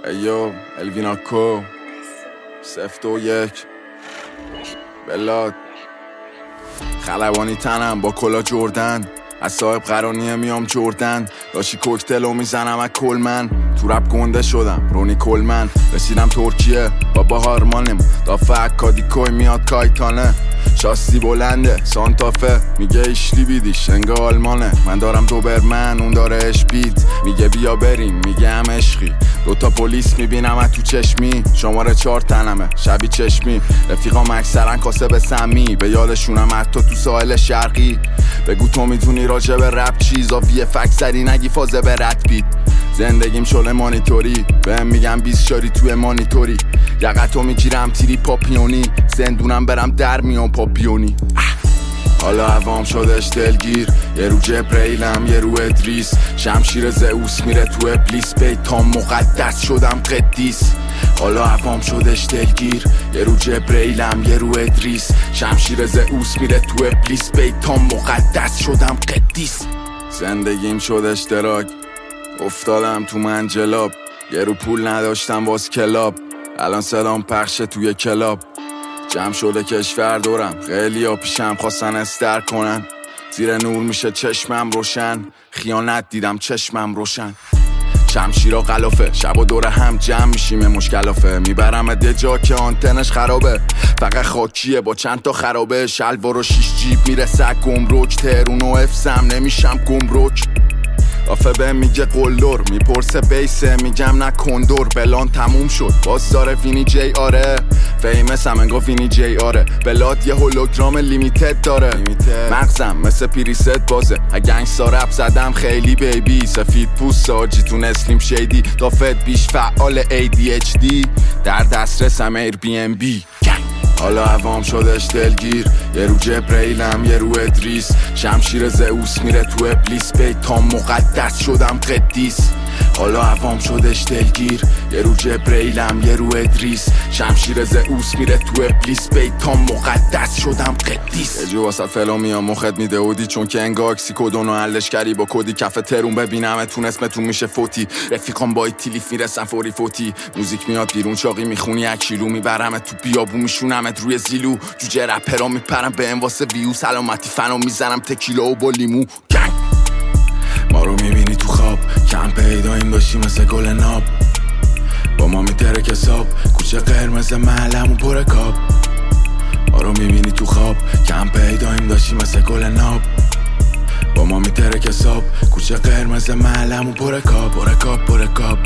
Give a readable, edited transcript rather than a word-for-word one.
ایو الویناکو 021 بلاد خلبانی تنم با کلا جردن از صاحب قرانیه میام جردن داشی کوکتلو میزنم از کلمن تو رپ گنده شدم رونی کلمن رسیدم ترکیه با هارمانم دافه اکادیکوی میاد کایتانه شاستی بلنده سانتافه میگه ایشلی بیدیش انگه آلمانه من دارم دوبرمن اون داره اشپید میگه بیا بریم میگه هم عشقی دوتا پلیس میبینم تو چشمی شماره 4 تنمه شبی چشمی رفیقام اکثرن کاسب سمی به یادشونم حتی تو ساحل شرقی بگو تو میتونی راجع به رپ چیزا وی فکس سری نگی فازه به رد بید زندگیم شله مانیتوری بهم میگم 20 شاری توی مانیتوری یقتو میگیرم تیری پاپیونی زندونم برم در میان پاپیونی حالا هوام شدش دلگیر یه رو جبریلم یه رو ادریس شمشیر زئوس میره تو ابلیس بیتام مقدس شدم قدیس حالا هوام شدش دلگیر یه رو جبریلم یه رو ادریس شمشیر زئوس میره تو ابلیس بیتام مقدس شدم قدیس زندگیم شدش دراگ افتادم تو منجلاب یه رو پول نداشتم واس کلاب الان صدام پخشه توی کلاب جمع شده کشور دورم خیلی ها پیشم خواستن استر کنن زیر نور میشه چشمم روشن خیانت دیدم چشمم روشن شمشیرا غلافه شب و دور هم جمع میشیم مشکلافه میبرم یه جا که آنتنش خرابه فقط خاکیه با چند تا خرابه شلوار و 6 جیب میرسه گمرک تهرون و افسم نمیشم گمرک آفه به میگه قلدر میپرسه بیسه میگم نه کندور بلان تموم شد باز داره وینی جی آره فیمس هم انگا وینی جی آره بلاد یه هولوگرام لیمیتد داره مغزم مثل پریست بازه گنگستا رپ زدم خیلی بیبی سفید پوست آجی تو نسلیم شیدی دافت بیش فعال ADHD در دسترسم ایر بی ام بی حالا هوام شدش دلگیر یه رو جبریلم یه رو ادریس شمشیر زئوس میره تو ابلیس بیتام مقدس شدم قدیس حالا هوام شدش دلگیر یه رو جبریلم یه رو ادریس شمشیر زئوس میره تو ابلیس بیتام مقدس شدم قدیس یه جو واسه فلو میام مخت میده اودی چون که انگا اکسی کدونو حلش کردی با کدی کف ترون ببینم تون اسمتون میشه فوتی رفیقام با تیلیف میرسن فوری فوتی موزیک میاد بیرون چاقی میخونی اکیلو میبرم تو بیابو میشونمت روی زیلو جوجه رپرا میپرم به ام واسه ویو سلامتی فنو میزنم تکیلا و با لیمو گنگ ما رو میبینی تو خواب کم پیداییم داشتی مثل گل ناب با ما میترک حساب کوچه قرمز محلمون پر کاب ما رو میبینی تو خواب کم پیداییم داشتی مثل گل ناب با ما میترک حساب کوچه قرمز محلمون پر کاب پر کاب پر کاب